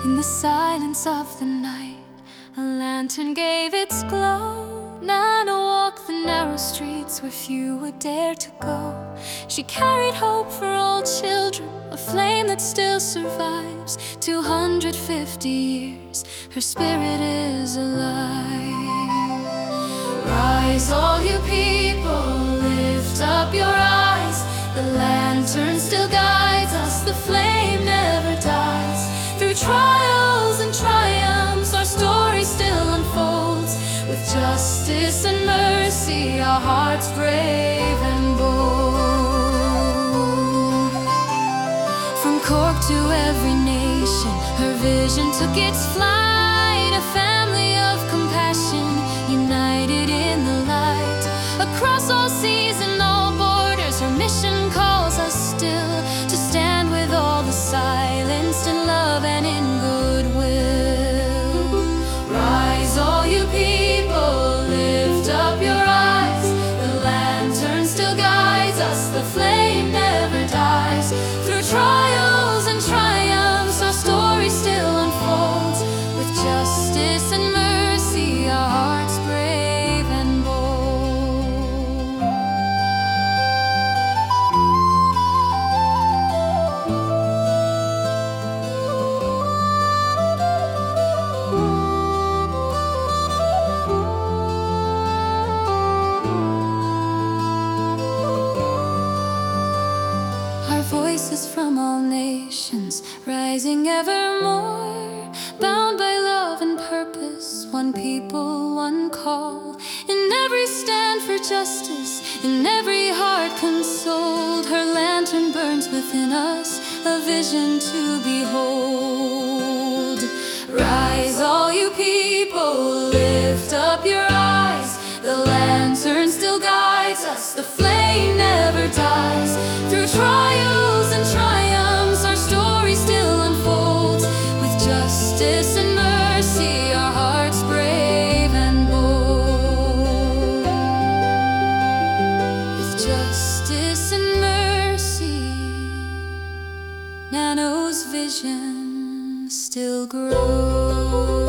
In the silence of the night, a lantern gave its glow. Nana walked the narrow streets where few would dare to go. She carried hope for all children, a flame that still survives. 250 years, her spirit is alive. Rise, all you people, lift up your eyes. The lantern still guides us, the flame never dies. Through trials and triumphs, our story still unfolds. With justice and mercy, our hearts brave and bold. From Cork to every nation, her vision took its flight. A family of compassion, united in the light. Across all seas and all borders, her mission calls us still to stand with all the silenced in love and in goodwill. Rise, all you people, lift up your eyes. The lantern still guides us, the flame never dies. Through trials and triumphs, our story still unfolds. With justice and mercy, our hearts brave and bold. Our voices from all nations, rising evermore, bound by love and purpose, one people, one call. In every stand for justice, in every heart consoled, her lantern burns within us, a vision to behold. Rise, all you people, lift up your eyes. The lantern still guides us, the flame never dies. Through trials and triumphs, our story still unfolds. With justice and mercy, our hearts brave and bold. With justice and mercy, Nano's vision still grows.